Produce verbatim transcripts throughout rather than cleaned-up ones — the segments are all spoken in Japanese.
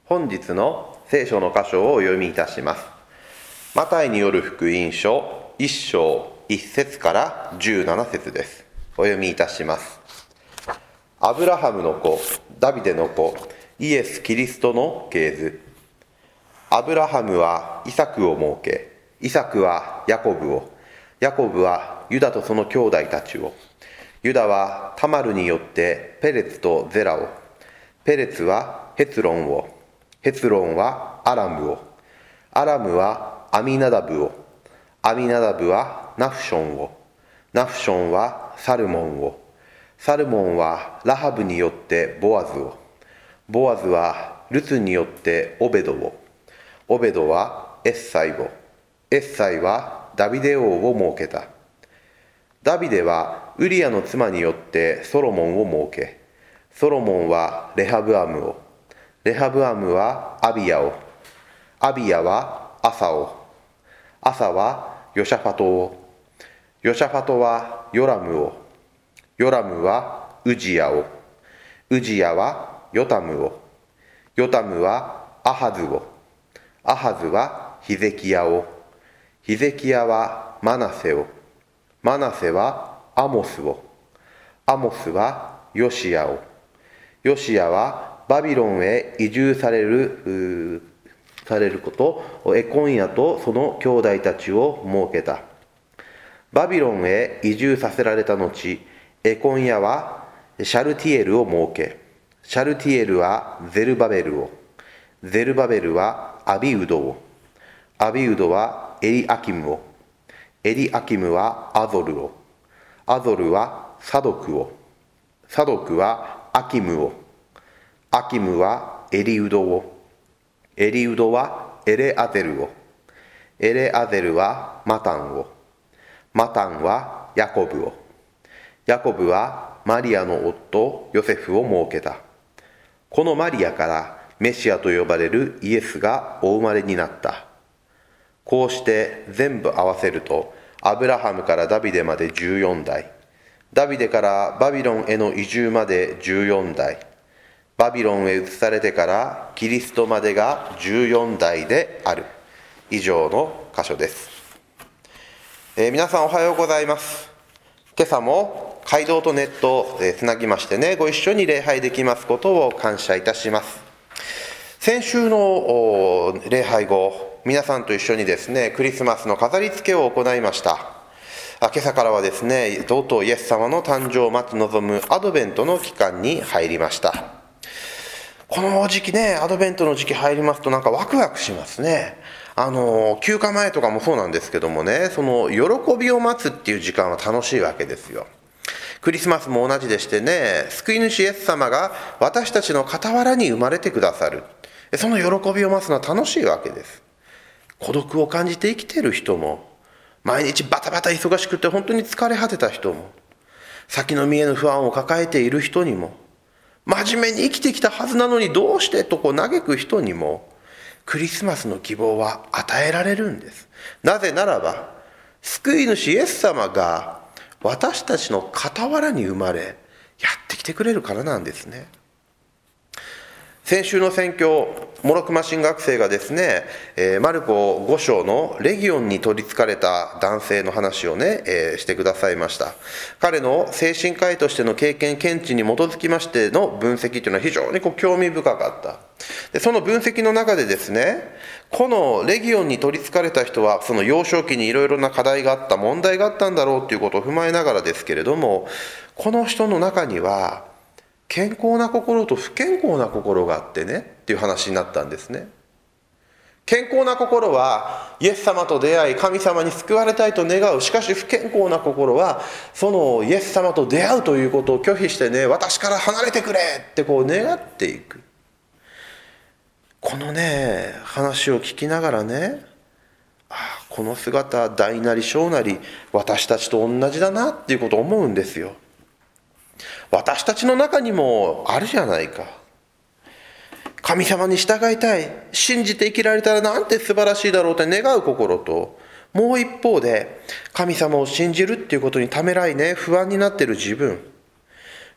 本日の聖書の箇所をお読みいたします。マタイによる福音書いっ章いち節からじゅうなな節です。お読みいたします。アブラハムの子、ダビデの子、イエス・キリストの系図。アブラハムはイサクを設け、イサクはヤコブを、ヤコブはユダとその兄弟たちを、ユダはタマルによってペレツとゼラを、ペレツはヘツロンを、ヘツロンはアラムを、アラムはアミナダブを、アミナダブはナフションを、ナフションはサルモンを、サルモンはラハブによってボアズを、ボアズはルツによってオベドを、オベドはエッサイを、エッサイはダビデ王を設けた。ダビデはウリアの妻によってソロモンを設け、ソロモンはレハブアムを、レハブアムはアビヤを、アビヤはアサを、アサはヨシャファトを、ヨシャファトはヨラムを、ヨラムはウジヤを、ウジヤはヨタムを、ヨタムはアハズを、アハズはヒゼキヤを、ヒゼキヤはマナセを、マナセはアモスを、アモスはヨシヤを、ヨシヤはバビロンへ移住されるされることエコンヤとその兄弟たちを設けた。バビロンへ移住させられた後、エコンヤはシャルティエルを設け、シャルティエルはゼルバベルを、ゼルバベルはアビウドを、アビウドはエリアキムを、エリアキムはアゾルを、アゾルはサドクを、サドクはアキムを、アキムはエリウドを、エリウドはエレアゼルを、エレアゼルはマタンを、マタンはヤコブを、ヤコブはマリアの夫ヨセフを設けた。このマリアからメシアと呼ばれるイエスがお生まれになった。こうして全部合わせると、アブラハムからダビデまでじゅうよん代、ダビデからバビロンへの移住までじゅうよん代、バビロンへ移されてからキリストまでがじゅうよん代である。以上の箇所です。えー、皆さんおはようございます。今朝も街道とネットをつなぎましてね、ご一緒に礼拝できますことを感謝いたします。先週の礼拝後、皆さんと一緒にですね、クリスマスの飾り付けを行いました。今朝からはですね、とうとうイエス様の誕生を待ち望むアドベントの期間に入りました。この時期ね、アドベントの時期入りますとなんかワクワクしますね。あの休暇前とかもそうなんですけどもね、その喜びを待つっていう時間は楽しいわけですよ。クリスマスも同じでしてね、救い主イエス様が私たちの傍らに生まれてくださる、その喜びを待つのは楽しいわけです。孤独を感じて生きている人も、毎日バタバタ忙しくて本当に疲れ果てた人も、先の見えぬ不安を抱えている人にも、真面目に生きてきたはずなのにどうしてとこう嘆く人にも、クリスマスの希望は与えられるんです。なぜならば、救い主イエス様が私たちの傍らに生まれ、やってきてくれるからなんですね。先週の宣教、モロクマ神学生がですね、えー、マルコご章のレギオンに取りつかれた男性の話をね、えー、してくださいました。彼の精神科医としての経験見地に基づきましての分析というのは非常にこう興味深かった。でその分析の中でですね、このレギオンに取りつかれた人はその幼少期にいろいろな課題があった、問題があったんだろうということを踏まえながらですけれども、この人の中には健康な心と不健康な心があってねっていう話になったんですね。健康な心はイエス様と出会い神様に救われたいと願う。しかし不健康な心はそのイエス様と出会うということを拒否してね、私から離れてくれってこう願っていく。このね話を聞きながらね、ああこの姿大なり小なり私たちと同じだなっていうことを思うんですよ。私たちの中にもあるじゃないか。神様に従いたい、信じて生きられたらなんて素晴らしいだろうって願う心と、もう一方で神様を信じるっていうことにためらいね、不安になっている自分、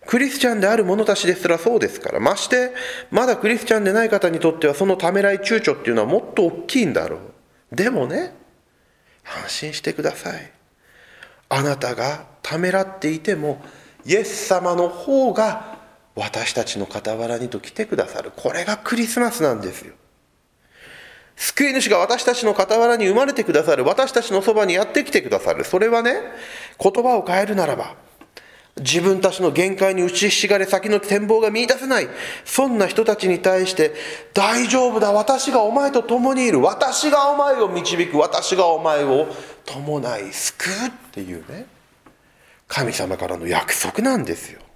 クリスチャンである者たちですらそうですから、ましてまだクリスチャンでない方にとってはそのためらい躊躇っていうのはもっと大きいんだろう。でもね、安心してください。あなたがためらっていてもイエス様の方が私たちの傍らにと来てくださる。これがクリスマスなんですよ。救い主が私たちの傍らに生まれてくださる。私たちのそばにやってきてくださる。それはね、言葉を変えるならば、自分たちの限界に打ちひしがれ先の展望が見出せない、そんな人たちに対して、大丈夫だ、私がお前と共にいる、私がお前を導く、私がお前を伴い救うっていうね、神様からの約束なんですよ。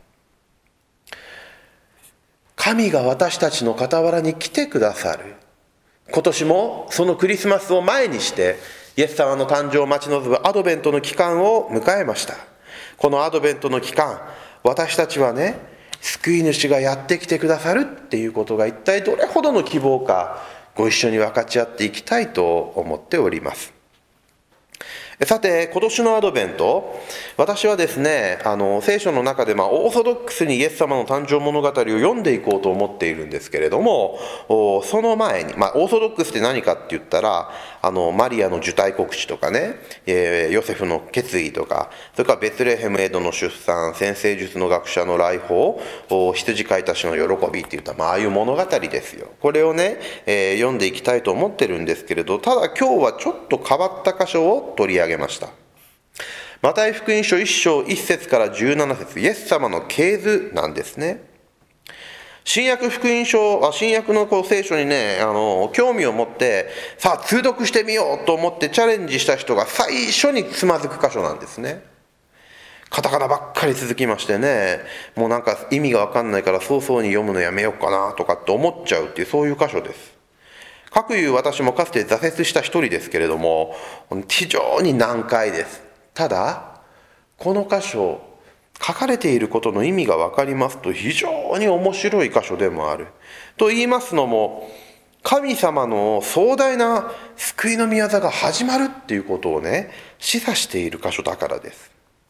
神が私たちの傍らに来てくださる。今年もそのクリスマスを前にしてイエス様の誕生を待ち望むアドベントの期間を迎えました。このアドベントの期間、私たちはね、救い主がやってきてくださるっていうことが一体どれほどの希望か、ご一緒に分かち合っていきたいと思っております。さて、今年のアドベント、私はですね、あの聖書の中で、まあ、オーソドックスにイエス様の誕生物語を読んでいこうと思っているんですけれども、その前に、まあ、オーソドックスって何かって言ったら、あのマリアの受胎告知とかね、えー、ヨセフの決意とか、それからベツレヘムエドの出産、占星術の学者の来訪、羊飼いたちの喜びっていった、まあ、ああいう物語ですよ。これをね、えー、読んでいきたいと思ってるんですけれど、ただ今日はちょっと変わった箇所を取り上げました。マタイ福音書いっ章いち節からじゅうなな節、イエス様の系図なんですね。新約福音書、新約のこう聖書にね、あの興味を持ってさあ通読してみようと思ってチャレンジした人が最初につまずく箇所なんですね。カタカナばっかり続きましてね、もうなんか意味が分かんないから早々に読むのやめようかなとかって思っちゃうっていう、そういう箇所です。かくいう私もかつて挫折した一人ですけれども、非常に難解です。ただこの箇所、書かれていることの意味が分かりますと非常に面白い箇所でもある。と言いますのも、神様の壮大な救いの御業が始まるっていうことをね、示唆している箇所だからです。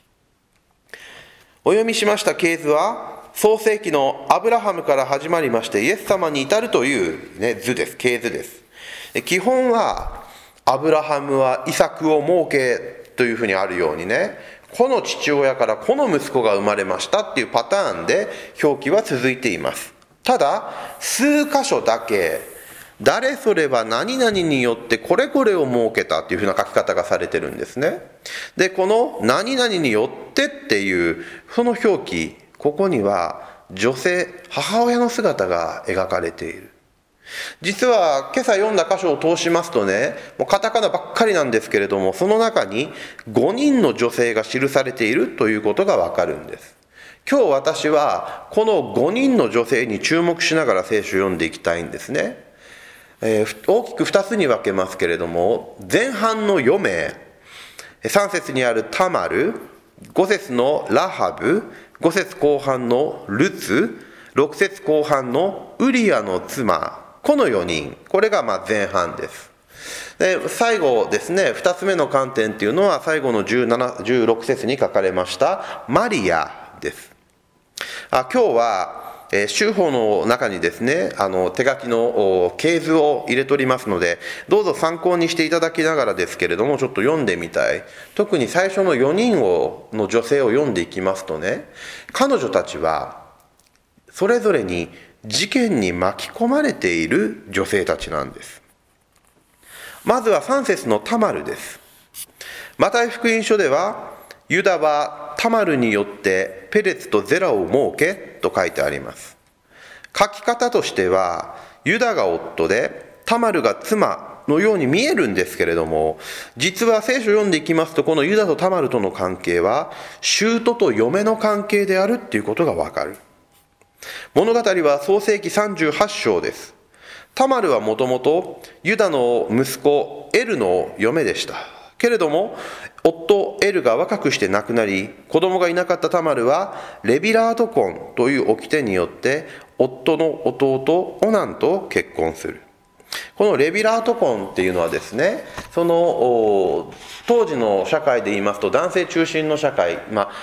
お読みしました系図は創世記のアブラハムから始まりましてイエス様に至るという、ね、図です。系図です。基本はアブラハムはイサクを設けというふうにあるようにね、この父親からこの息子が生まれましたっていうパターンで表記は続いています。ただ数箇所だけ誰それは何々によってこれこれを設けたっていうふうな書き方がされてるんですね。でこの何々によってっていうその表記、ここには女性、母親の姿が描かれている。実は今朝読んだ箇所を通しますとね、もうカタカナばっかりなんですけれども、その中にごにんの女性が記されているということがわかるんです。今日私はこのごにんの女性に注目しながら聖書を読んでいきたいんですね。えー、大きくふたつに分けますけれども、前半のよ名、さん節にあるタマル、ご節のラハブ、ご節後半のルツ、ろく節後半のウリアの妻、このよにん、これがまあ前半です。で最後ですね、ふたつめの観点っていうのは最後のじゅうなな、じゅうろく節に書かれましたマリアです。あ今日は、えー、修法の中にですね、あの手書きの系図を入れておりますので、どうぞ参考にしていただきながらですけれども、ちょっと読んでみたい。特に最初のよにんをの女性を読んでいきますとね、彼女たちはそれぞれに事件に巻き込まれている女性たちなんです。まずはさん節のタマルです。マタイ福音書では、ユダはタマルによってペレツとゼラを設けと書いてあります。書き方としては、ユダが夫でタマルが妻のように見えるんですけれども、実は聖書を読んでいきますと、このユダとタマルとの関係は舅と嫁の関係であるっていうことがわかる。物語は創世記さんじゅうはち章です。タマルはもともとユダの息子エルの嫁でした。けれども夫エルが若くして亡くなり、子供がいなかったタマルはレビラート婚という掟によって夫の弟オナンと結婚する。このレビラート婚っていうのはですね、その当時の社会で言いますと男性中心の社会、まあ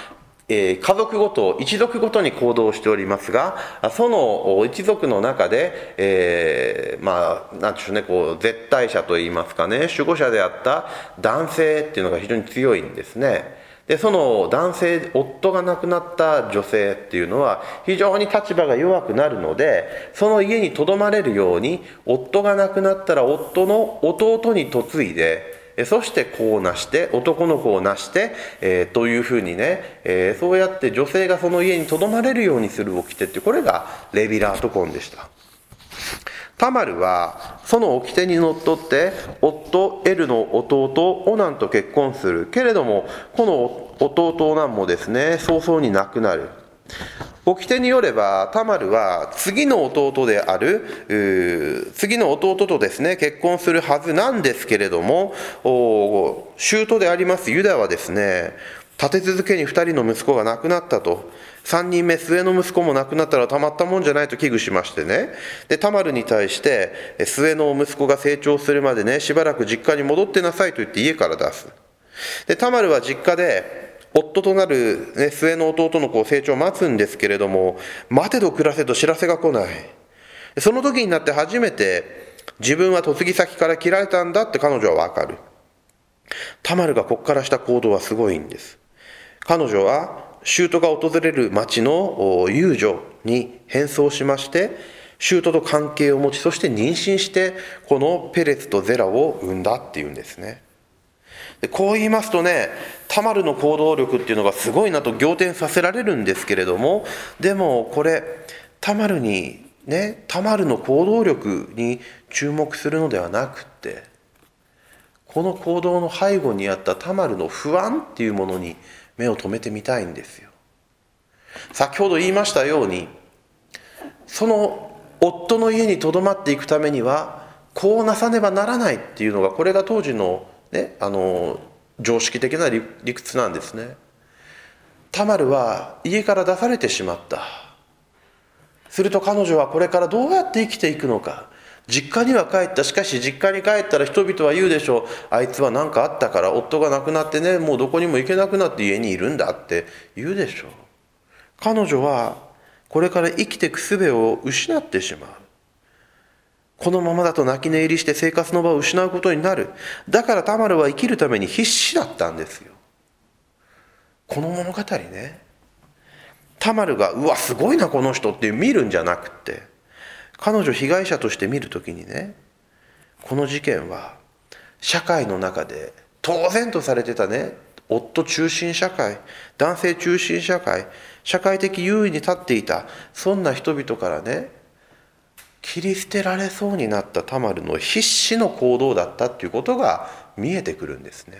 えー、家族ごと一族ごとに行動しておりますが、その一族の中で、えー、まあなんでしょうね、こう絶対者といいますかね、守護者であった男性っていうのが非常に強いんですね。でその男性、夫が亡くなった女性っていうのは非常に立場が弱くなるので、その家にとどまれるように、夫が亡くなったら夫の弟に嫁いで、そして子をなして男の子をなして、えー、というふうにね、えー、そうやって女性がその家にとどまれるようにする掟って、これがレビラート婚でした。タマルはその掟にのっとって夫エルの弟オナンと結婚するけれども、この弟オナンもですね、早々に亡くなる。掟によればタマルは次の弟である次の弟とですね結婚するはずなんですけれども、舅でありますユダはですね、立て続けにふたりの息子が亡くなったと、さんにんめ末の息子も亡くなったらたまったもんじゃないと危惧しましてね、でタマルに対して末の息子が成長するまでね、しばらく実家に戻ってなさいと言って家から出す。でタマルは実家で夫となる、ね、末の弟の子を成長を待つんですけれども、待てど暮らせど知らせが来ない。その時になって初めて自分は嫁ぎ先から切られたんだって彼女は分かる。タマルがここからした行動はすごいんです。彼女は舅が訪れる町の遊女に変装しまして、舅と関係を持ち、そして妊娠してこのペレツとゼラを産んだっていうんですね。でこう言いますとね、タマルの行動力っていうのがすごいなと仰天させられるんですけれども、でもこれタマルにね、タマルの行動力に注目するのではなくって、この行動の背後にあったタマルの不安っていうものに目を留めてみたいんですよ。先ほど言いましたように、その夫の家にとどまっていくためにはこうなさねばならないっていうのが、これが当時のね、あの常識的な 理, 理屈なんですね。タマルは家から出されてしまった。すると彼女はこれからどうやって生きていくのか。実家には帰った。しかし実家に帰ったら人々は言うでしょう。あいつは何かあったから夫が亡くなってね、もうどこにも行けなくなって家にいるんだって言うでしょう。彼女はこれから生きていく術を失ってしまう。このままだと泣き寝入りして生活の場を失うことになる。だからタマルは生きるために必死だったんですよ。この物語ね、タマルがうわすごいなこの人って見るんじゃなくって、彼女被害者として見るときにね、この事件は社会の中で当然とされてたね、夫中心社会、男性中心社会、社会的優位に立っていたそんな人々からね、切り捨てられそうになったタマルの必死の行動だったっていうことが見えてくるんですね。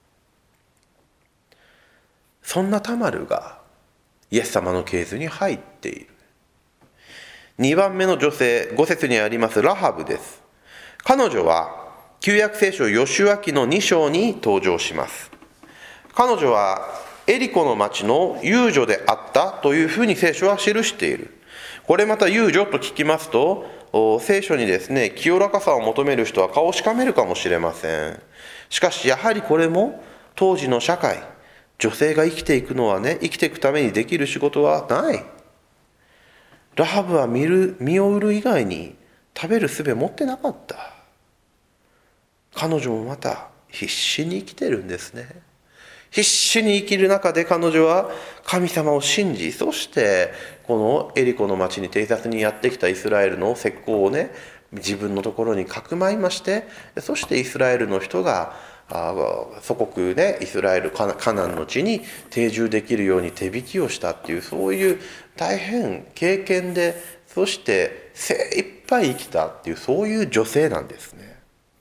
そんなタマルがイエス様の系図に入っている。にばんめの女性、ご節にありますラハブです。彼女は旧約聖書ヨシュア記のに章に登場します。彼女はエリコの町の遊女であったというふうに聖書は記している。これまた遊女と聞きますと、聖書にですね、清らかさを求める人は顔をしかめるかもしれません。しかしやはりこれも当時の社会、女性が生きていくのはね、生きていくためにできる仕事はない。ラハブは見る、身を売る以外に食べる術持ってなかった。彼女もまた必死に生きてるんですね。必死に生きる中で彼女は神様を信じ、そしてこのエリコの町に偵察にやってきたイスラエルの石膏をね、自分のところにかくまいまして、そしてイスラエルの人が祖国ね、イスラエルカナンの地に定住できるように手引きをしたっていう、そういう大変経験で、そして精一杯生きたっていう、そういう女性なんですね。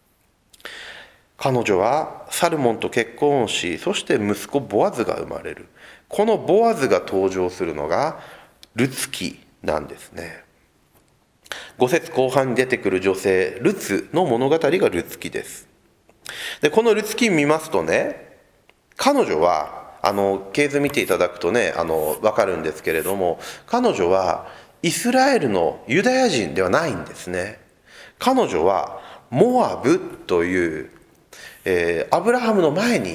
彼女はサルモンと結婚をし、そして息子ボアズが生まれる。このボアズが登場するのがルツ記なんですね。ご節後半に出てくる女性ルツの物語がルツ記です。でこのルツ記見ますとね、彼女はあの系図見ていただくとね、あの分かるんですけれども、彼女はイスラエルのユダヤ人ではないんですね。彼女はモアブという、えー、アブラハムの前に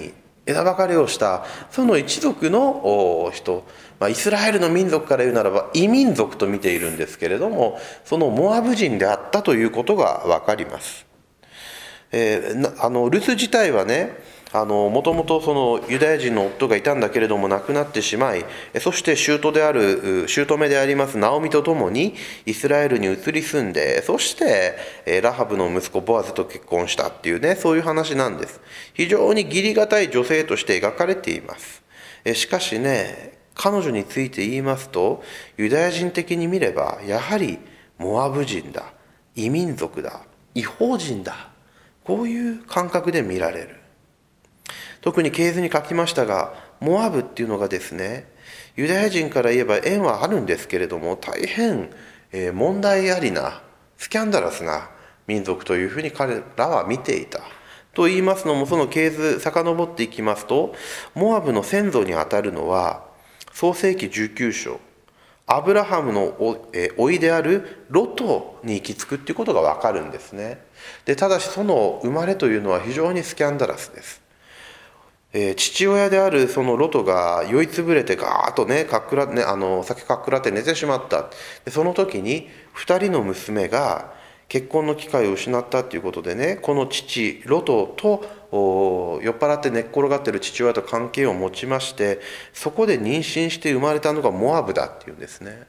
枝分かれをしたその一族の人、まあ、イスラエルの民族から言うならば異民族と見ているんですけれども、そのモアブ人であったということが分かります。えー、あのルツ自体はね、もともとそのユダヤ人の夫がいたんだけれども亡くなってしまい、そして姑である姑でありますナオミと共にイスラエルに移り住んで、そしてラハブの息子ボアズと結婚したっていうね、そういう話なんです。非常に義理堅い女性として描かれています。しかしね、彼女について言いますと、ユダヤ人的に見ればやはりモアブ人だ、異民族だ、異邦人だ、こういう感覚で見られる。特に系図に書きましたが、モアブっていうのがですね、ユダヤ人から言えば縁はあるんですけれども、大変問題ありなスキャンダラスな民族というふうに彼らは見ていた。と言いますのも、その系図遡っていきますと、モアブの先祖にあたるのは創世記じゅうきゅう章、アブラハムの甥いであるロトに行き着くっていうことが分かるんですね。でただしその生まれというのは非常にスキャンダラスです。えー、父親であるそのロトが酔いつぶれてガーッとね、かっくら、ね、あの酒かっくらって寝てしまった。でその時にふたりの娘が結婚の機会を失ったということでね、この父ロトと酔っ払って寝っ転がっている父親と関係を持ちまして、そこで妊娠して生まれたのがモアブだっていうんですね。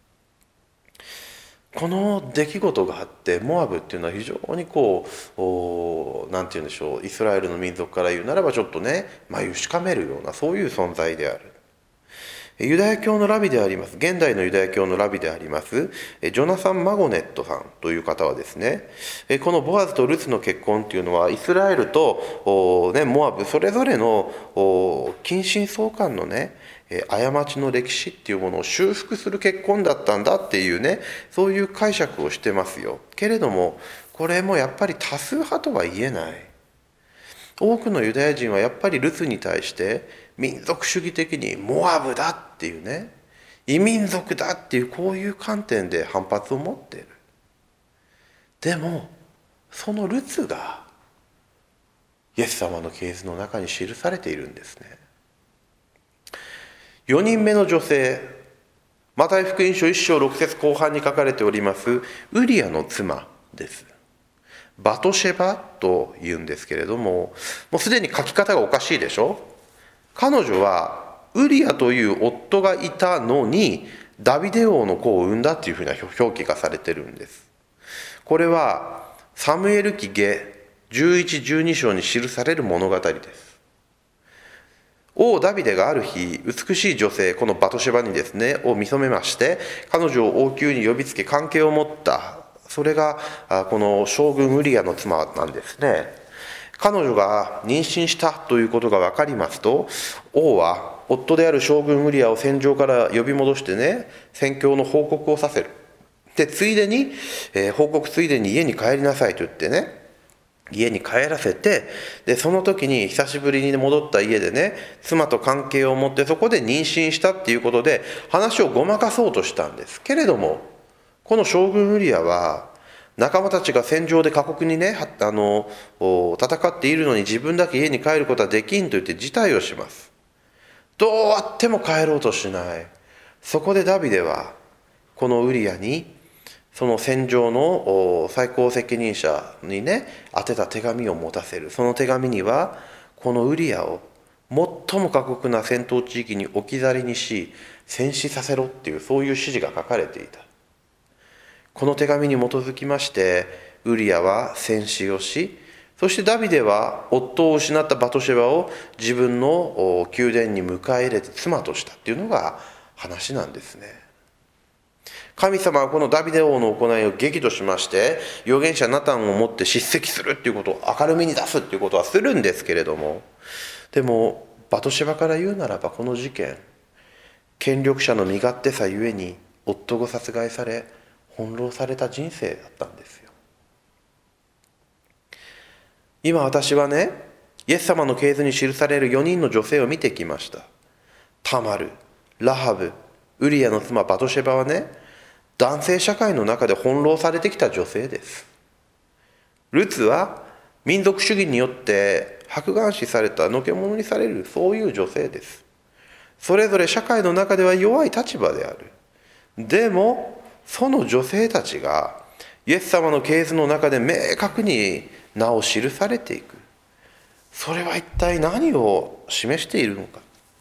この出来事があって、モアブっていうのは非常にこう何て言うんでしょう、イスラエルの民族から言うならばちょっとね眉しかめるような、そういう存在である。ユダヤ教のラビであります、現代のユダヤ教のラビでありますジョナサン・マゴネットさんという方はですね、このボアズとルツの結婚っていうのはイスラエルと、ね、モアブそれぞれの近親相関のね過ちの歴史っていうものを修復する結婚だったんだっていうね、そういう解釈をしてますよ。けれどもこれもやっぱり多数派とは言えない。多くのユダヤ人はやっぱりルツに対して民族主義的にモアブだっていうね、異民族だっていう、こういう観点で反発を持っている。でもそのルツがイエス様の系図の中に記されているんですね。よにんめの女性、マタイ福音書いっ章ろく節後半に書かれておりますウリアの妻です。バトシェバというんですけれども、もうすでに書き方がおかしいでしょ。彼女はウリアという夫がいたのにダビデ王の子を産んだっていうふうな表記がされてるんです。これはサムエル記下じゅういち、じゅうに章に記される物語です。王ダビデがある日、美しい女性、このバトシェバにですねを見初めまして、彼女を王宮に呼びつけ関係を持った。それがこの将軍ウリアの妻なんですね。彼女が妊娠したということが分かりますと、王は夫である将軍ウリアを戦場から呼び戻してね、戦況の報告をさせる。でついでに、えー、報告ついでに家に帰りなさいと言ってね、家に帰らせて、でその時に久しぶりに戻った家でね、妻と関係を持ってそこで妊娠したっていうことで話をごまかそうとしたんです。けれどもこの将軍ウリアは仲間たちが戦場で過酷にねあの戦っているのに自分だけ家に帰ることはできんと言って辞退をします。どうあっても帰ろうとしない。そこでダビデはこのウリアにその戦場の最高責任者にね宛てた手紙を持たせる。その手紙にはこのウリアを最も過酷な戦闘地域に置き去りにし戦死させろっていう、そういう指示が書かれていた。この手紙に基づきましてウリアは戦死をし、そしてダビデは夫を失ったバトシェバを自分の宮殿に迎え入れて妻としたっていうのが話なんですね。神様はこのダビデ王の行いを激怒しまして、預言者ナタンをもって叱責するっていうことを明るみに出すっていうことはするんですけれども、でもバトシェバから言うならばこの事件、権力者の身勝手さゆえに夫が殺害され翻弄された人生だったんですよ。今私はね、イエス様の系図に記されるよにんの女性を見てきました。タマル、ラハブ、ウリアの妻バトシェバはね、男性社会の中で翻弄されてきた女性です。ルツは民族主義によって白眼視された、のけ者にされる、そういう女性です。それぞれ社会の中では弱い立場である。でもその女性たちがイエス様の系図の中で明確に名を記されていく。それは一体何を示しているのか。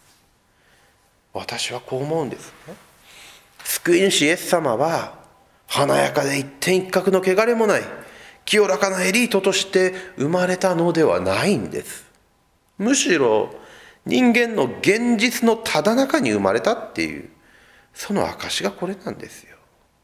私はこう思うんですね。救い主イエス様は華やかで一点一角の汚れもない清らかなエリートとして生まれたのではないんです。むしろ人間の現実のただ中に生まれたっていう、その証がこれなんですよ。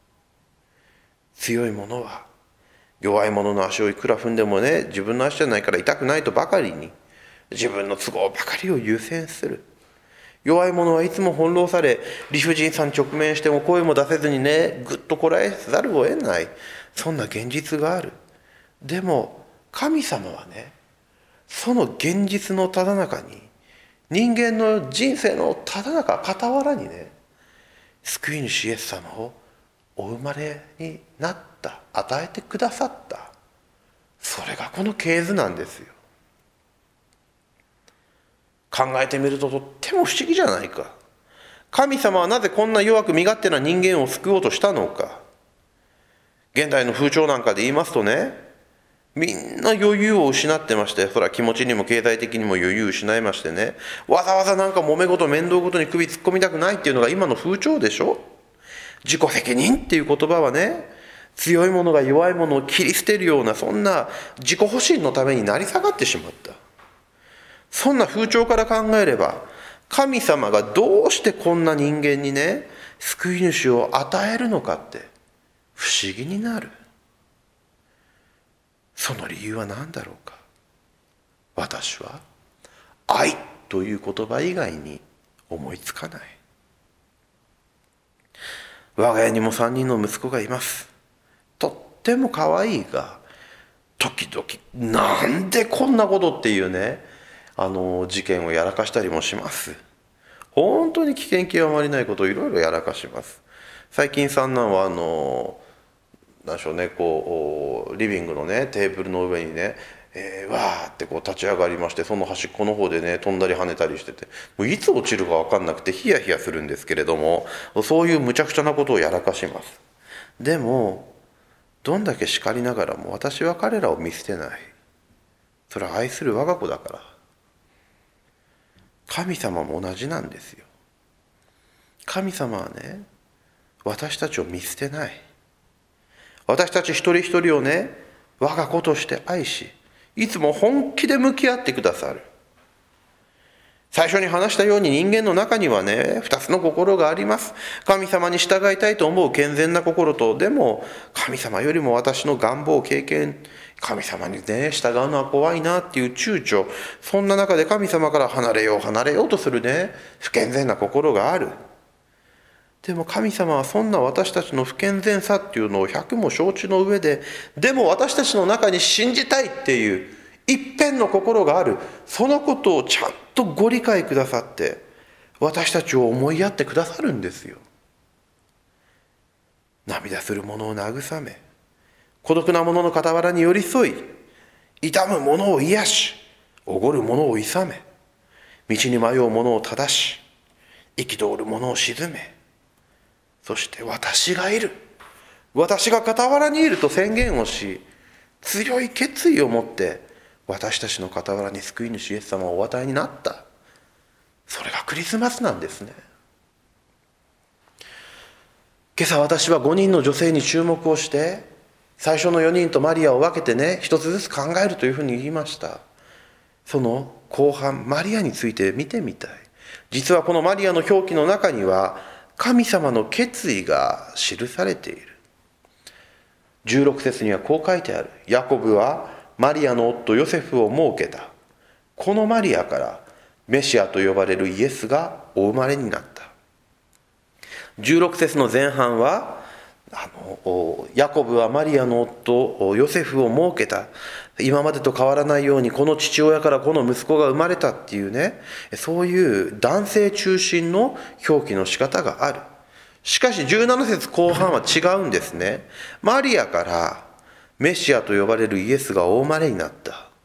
強い者は弱い者の足をいくら踏んでもね、自分の足じゃないから痛くないとばかりに自分の都合ばかりを優先する。弱い者はいつも翻弄され、理不尽さに直面しても声も出せずにね、ぐっとこらえざるを得ない、そんな現実がある。でも神様はね、その現実のただ中に、人間の人生のただ中傍らにね、救い主イエス様をお生まれになった、与えてくださった、それがこの系図なんですよ。考えてみるととっても不思議じゃないか。神様はなぜこんな弱く身勝手な人間を救おうとしたのか。現代の風潮なんかで言いますとね、みんな余裕を失ってまして、それは気持ちにも経済的にも余裕を失いましてね、わざわざなんか揉め事面倒事に首突っ込みたくないっていうのが今の風潮でしょ。自己責任っていう言葉はね、強い者が弱い者を切り捨てるような、そんな自己保身のために成り下がってしまった。そんな風潮から考えれば、神様がどうしてこんな人間にね、救い主を与えるのかって不思議になる。その理由は何だろうか。私は愛という言葉以外に思いつかない。我が家にもさんにんの息子がいます。とっても可愛いが、時々なんでこんなことっていうね、あの事件をやらかしたりもします。本当に危険極まりないことをいろいろやらかします。最近三男はあの何でしょうね、こうリビングのねテーブルの上にね、えー、わーってこう立ち上がりまして、その端っこの方でね飛んだり跳ねたりしてて、もういつ落ちるか分かんなくてヒヤヒヤするんですけれども、そういう無茶苦茶なことをやらかします。でもどんだけ叱りながらも私は彼らを見捨てない。それは愛する我が子だから。神様も同じなんですよ。神様はね、私たちを見捨てない。私たち一人一人をね、我が子として愛し、いつも本気で向き合ってくださる。最初に話したように、人間の中にはね、二つの心があります。神様に従いたいと思う健全な心と、でも神様よりも私の願望、経験、神様にね従うのは怖いなっていう躊躇、そんな中で神様から離れよう離れようとするね不健全な心がある。でも神様はそんな私たちの不健全さっていうのを百も承知の上で、でも私たちの中に信じたいっていう一片の心がある。そのことをちゃんとご理解くださって、私たちを思いやってくださるんですよ。涙する者を慰め、孤独な者の傍らに寄り添い、痛む者を癒し、おごる者をいさめ、道に迷う者を正し、憤る者を鎮め、そして私がいる、私が傍らにいると宣言をし、強い決意を持って私たちの傍らに救い主イエス様をお与えになった。それがクリスマスなんですね。今朝私はごにんの女性に注目をして、最初のよにんとマリアを分けてね、一つずつ考えるというふうに言いました。その後半、マリアについて見てみたい。実はこのマリアの表記の中には、神様の決意が記されている。じゅうろく節にはこう書いてある。ヤコブはマリアの夫ヨセフを設けた。このマリアからメシアと呼ばれるイエスがお生まれになった。じゅうろく節の前半は、あのヤコブはマリアの夫ヨセフを設けた。今までと変わらないようにこの父親からこの息子が生まれたっていうね、そういう男性中心の表記の仕方がある。しかしじゅうなな節後半は違うんですね。マリアからメシアと呼ばれるイエスがお生まれになった。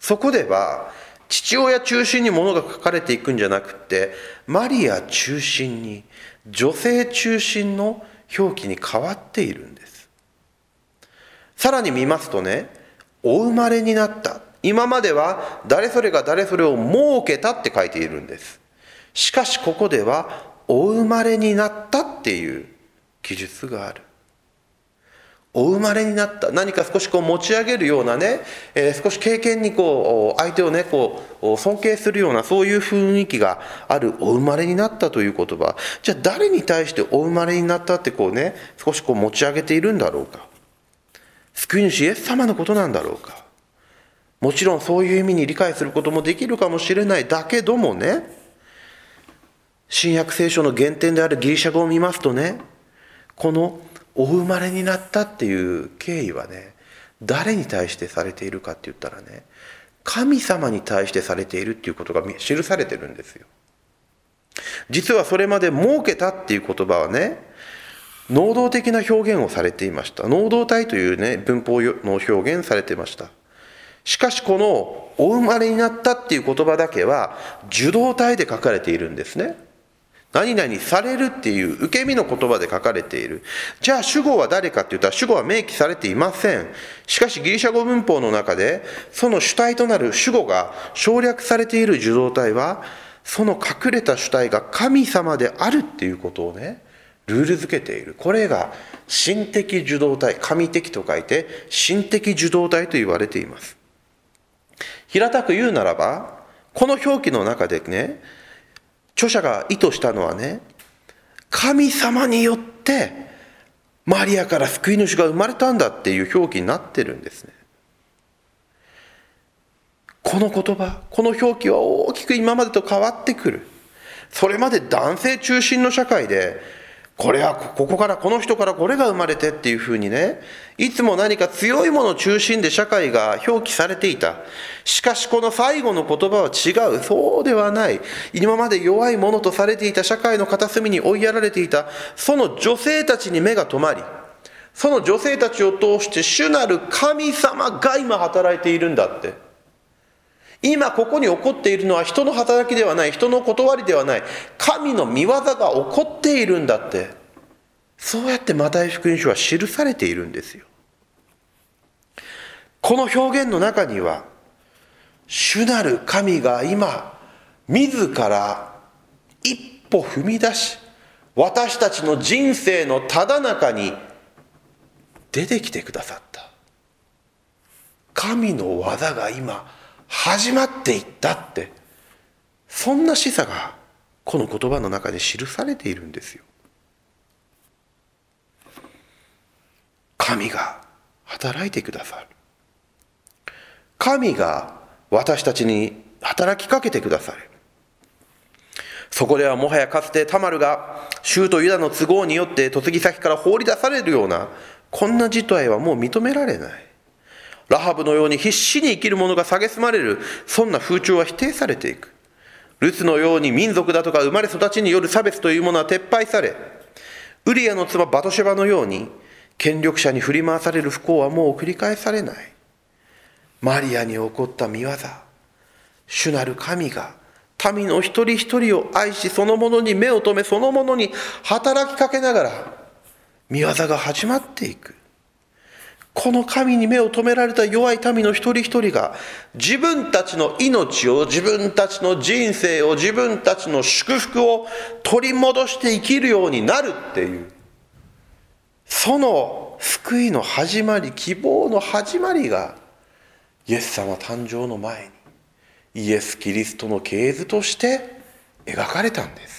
そこでは父親中心にものが書かれていくんじゃなくて、マリア中心に、女性中心の表記に変わっているんです。さらに見ますとね、お生まれになった。今までは誰それが誰それを設けたって書いているんです。しかしここではお生まれになったっていう記述がある。お生まれになった、何か少しこう持ち上げるようなね、えー、少し経験にこう相手をねこう尊敬するような、そういう雰囲気があるお生まれになったという言葉、じゃあ誰に対してお生まれになったってこうね少しこう持ち上げているんだろうか。救い主イエス様のことなんだろうか。もちろんそういう意味に理解することもできるかもしれない。だけどもね、新約聖書の原点であるギリシャ語を見ますとね、このお生まれになったっていう経緯はね、誰に対してされているかって言ったらね、神様に対してされているっていうことが記されてるんですよ。実はそれまで設けたっていう言葉はね、能動的な表現をされていました。能動体というね文法の表現されていました。しかしこのお生まれになったっていう言葉だけは受動体で書かれているんですね。何々されるっていう受け身の言葉で書かれている。じゃあ主語は誰かって言ったら主語は明記されていません。しかしギリシャ語文法の中でその主体となる主語が省略されている受動体は、その隠れた主体が神様であるっていうことをねルール付けている。これが神的受動体、神的と書いて神的受動体と言われています。平たく言うならば、この表記の中でね、著者が意図したのはね、神様によってマリアから救い主が生まれたんだっていう表記になってるんですね。この言葉、この表記は大きく今までと変わってくる。それまで男性中心の社会で、これはここからこの人からこれが生まれてっていうふうにね、いつも何か強いもの中心で社会が表記されていた。しかしこの最後の言葉は違う。そうではない。今まで弱いものとされていた社会の片隅に追いやられていたその女性たちに目が留まり、その女性たちを通して主なる神様が今働いているんだって。今ここに起こっているのは人の働きではない、人の断りではない、神の御業が起こっているんだって、そうやってマタイ福音書は記されているんですよ。この表現の中には、主なる神が今自ら一歩踏み出し、私たちの人生のただ中に出てきてくださった。神の技が今始まっていったって、そんな示唆がこの言葉の中で記されているんですよ。神が働いてくださる。神が私たちに働きかけてくださる。そこではもはやかつてタマルが州とユダの都合によって嫁ぎ先から放り出されるようなこんな事態はもう認められない。ラハブのように必死に生きる者が蔑まれる、そんな風潮は否定されていく。ルツのように民族だとか生まれ育ちによる差別というものは撤廃され、ウリアの妻バトシェバのように権力者に振り回される不幸はもう繰り返されない。マリアに起こった御業、主なる神が民の一人一人を愛し、そのものに目を留め、そのものに働きかけながら御業が始まっていく。この神に目を留められた弱い民の一人一人が自分たちの命を、自分たちの人生を、自分たちの祝福を取り戻して生きるようになるっていう、その救いの始まり、希望の始まりがイエス様誕生の前にイエス・キリストの系図として描かれたんです。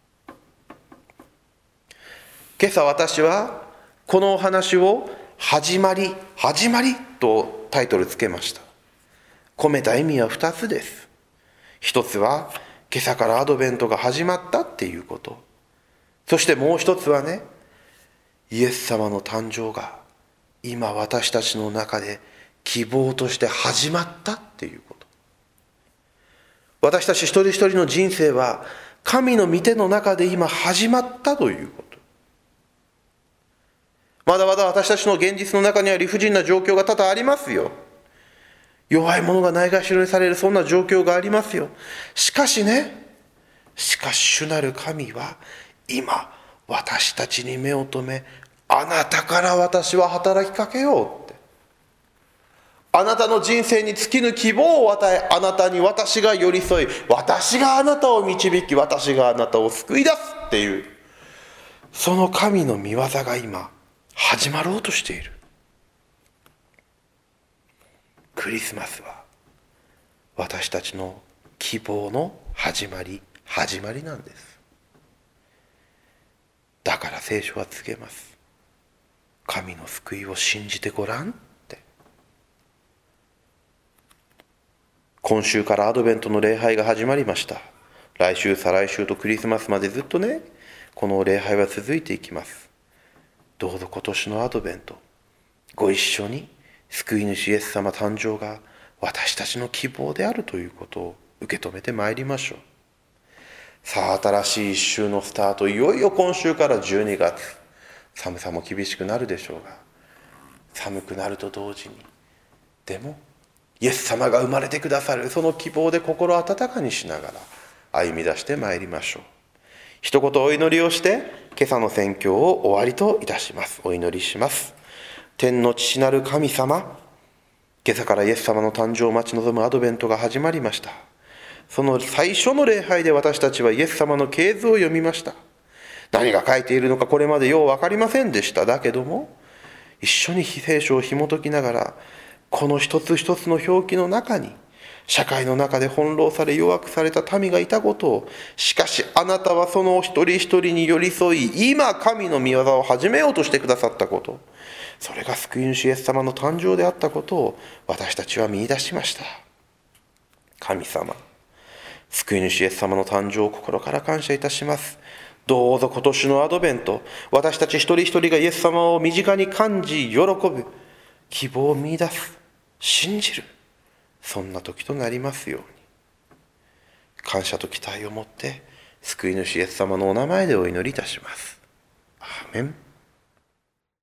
今朝私はこのお話を始まり、始まりとタイトルつけました。込めた意味は二つです。一つは今朝からアドベントが始まったっていうこと。そしてもう一つはね、イエス様の誕生が今私たちの中で希望として始まったっていうこと。私たち一人一人の人生は神の御手の中で今始まったということ。まだまだ私たちの現実の中には理不尽な状況が多々ありますよ。 弱い者がないがしろにされる、そんな状況がありますよ。しかしね、しかし主なる神は今私たちに目を留め、あなたから私は働きかけようって、あなたの人生に尽きぬ希望を与え、あなたに私が寄り添い、私があなたを導き、私があなたを救い出すっていう、その神の御業が今始まろうとしている。クリスマスは私たちの希望の始まり始まりなんです。だから聖書は告げます。神の救いを信じてごらんって。今週からアドベントの礼拝が始まりました。来週再来週とクリスマスまでずっとね、この礼拝は続いていきます。どうぞ今年のアドベント、ご一緒に救い主イエス様誕生が私たちの希望であるということを受け止めてまいりましょう。さあ、新しい一週のスタート、いよいよ今週からじゅうにがつ、寒さも厳しくなるでしょうが、寒くなると同時に、でもイエス様が生まれてくださるその希望で心温かにしながら歩み出してまいりましょう。一言お祈りをして今朝の宣教を終わりといたします。お祈りします。天の父なる神様、今朝からイエス様の誕生を待ち望むアドベントが始まりました。その最初の礼拝で私たちはイエス様の系図を読みました。何が書いているのかこれまでよう分かりませんでした。だけども一緒に聖書を紐解きながら、この一つ一つの表記の中に社会の中で翻弄され弱くされた民がいたことを、しかしあなたはその一人一人に寄り添い、今神の御業を始めようとしてくださったこと、それが救い主イエス様の誕生であったことを私たちは見出しました。神様、救い主イエス様の誕生を心から感謝いたします。どうぞ今年のアドベント、私たち一人一人がイエス様を身近に感じ、喜ぶ、希望を見出す、信じる、そんな時となりますように。感謝と期待を持って救い主イエス様のお名前でお祈りいたします。アーメン。